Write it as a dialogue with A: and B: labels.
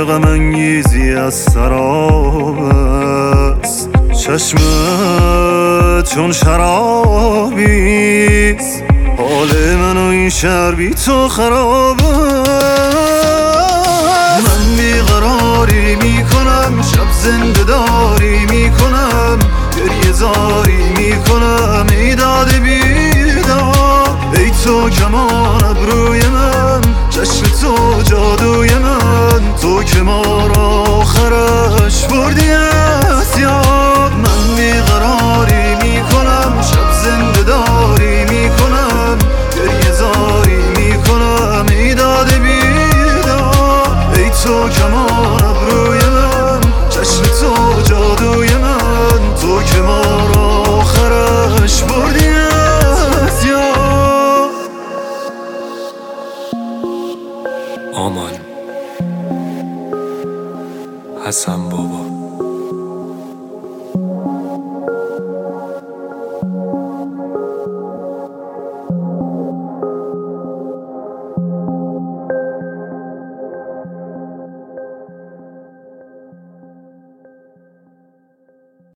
A: غم انگیزی از سراب است، چشمت چون شرابیست، حال من و این شهر بی تو خراب است. من بیقراری میکنم، شب زنده داری میکنم، گریه زاری میکنم، ای داد بیدار، ای تو کمان ابروی من، چشم تو جادوی من، تو که ما را آخرش بردی از یاد. من بیقراری میکنم، شب زنده داری میکنم، گریه زاری میکنم، ای داد بیدار، ای تو کمان ابروی من، چشم تو جادوی من، تو که ما را آخرش بردی از یاد.
B: آمان حسن بابا